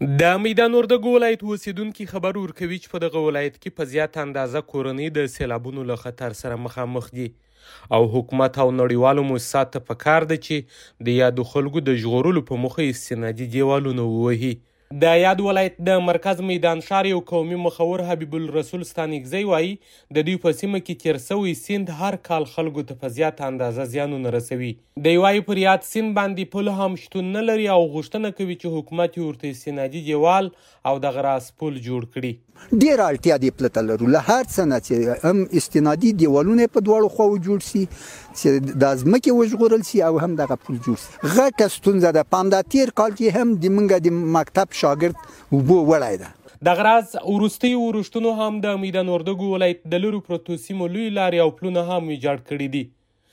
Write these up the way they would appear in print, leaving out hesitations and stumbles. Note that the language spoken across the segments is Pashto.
د میدان وردګو ولایت اوسیدونکي خبر ورکوي چې په دغه ولایت کې په زیات اندازه کورنۍ د سیلابونو له خطر سره مخامخ دي او حکومت او نړیوالو مؤسساتو ته پکار ده چې د یادو خلکو د ژغورلو په موخه استنادي دیوالونه ووهي. د یاد ولایت د مرکز میدان ښار یو قومي مخور حبیب الرسول ستانکزی وایي د دوی په سیمه کې تیر سوی سیند هر کال خلکو ته په زیاته اندازه زیانونه رسوي. دی وایي پر یاد سیند باندې پل هم شتون نه لري او غوښتنه کوي چې حکومت یې ورته استنادي دیوال او دغه راس پل جوړ کړي. ډېره اړتیا دی پله ته لرو له هر څه نه چې هم استنادي دیوالونه په دواړو خواو جوړ سي چې د ځمکې وژغورل سي او هم دغه پل جوړ سي. غټه ستونزه ده په همدا تېر کال کې هم د موږ د مکتب شاګرد اوبو وړی ده. دغه راز وروستیو ورښتونو هم د میدان وردګو ولایت د لرو پرتو سیمو لوی لارې او پلونه هم ویجاړ کړي دي.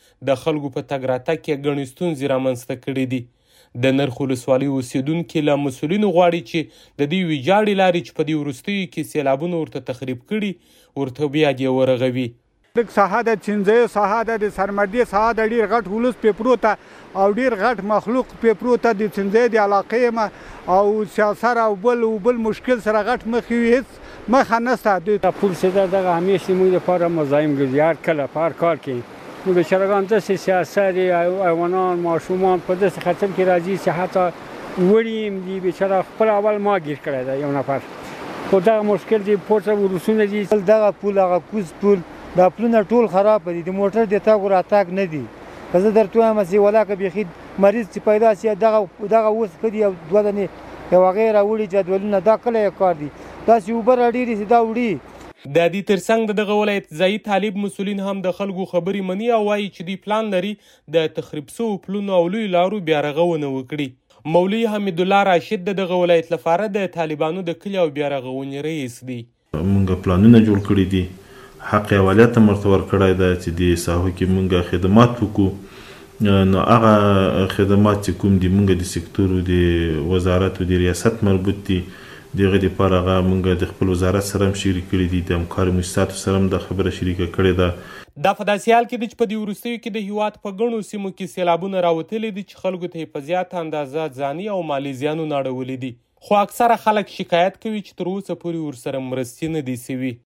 د خلکو په تګ راتګ کې ګڼې ستونزې رامنځته کړي دي. د نرخ ولسوالۍ اوسیدونکي له مسؤلینو غواړي چې د دې ویجاړې لارې چې په دې وروستیو کې سیلابونه ورته تخریب کړي ورته بیا دې ورغوي. ساحه د چینځیو ساحه ده، د سرمدي ساحه ده، ډېر غټ ولس پې پروت او ډېر غټ مخلوق پې پروت د چینځی د علاقې او سیاسر او بل مشکل سره غټ مخ وي، هېڅ مخه نشته. د پول سده دغه همیشه موږ دپاره مزاحم ګرځي، هر کله په هر کار کې نو بیچارهګان داسې سیاسر حیوانان ماشومان په داسې خطر کې راځي چې حتی وړي هم دي بیچاره خپل اول ما ګیر کړی دی یو نفر، خو دغه مشکل دی پورته ورسونه دي. دغه پول هغه کوز پول دا پلونه ټول خراب دي، د موټر د تګ راتګ نه دي. که زه درته وایم چې ولاکه بیخي مریض چې پیدا شي دغه اوس ښه دي او دوه دنې یو هغې راوړي جدولونه، دا کله یو کار دي، داسې اوبه راډېرې چې دا وړي. د دې ترڅنګ د دغه ولایت ځایي طالب مسؤلین هم د خلکو خبرې مني او وایي چې دوی پلان لري د تخریب سوو پلونو او لویو لارو بیا رغونه وکړي. مولوي حمیدالله راشد د دغه ولایت لپاره د طالبانو د کلي او بیا رغونې رئیس دی. موږ پلانونه جوړ کړي دي، حق اولادیت هم ورته ورکړی ده چې دې ساحو کې موږ خدمات وکړو. نو هغه خدمات چې کوم دي موږ د سکتورو د وزارت او د ریاست مربوط دي، دغه دپاره هغه موږ د خپل وزارت سره هم شریک کړي دي، د همکارو مؤسساتو سره هم دا خبره شریکه کړې ده. دا په داسې حال کې ده چې په دې وروستیو کې د هیواد په ګڼو سیمو کې سیلابونه راوتلي دي چې خلکو ته یې په زیاته اندازه ځاني او مالي زیانونه اړولي دي، خو اکثره خلک شکایت کوي چې تر اوسه پورې ورسره مرستې نه دي سوي.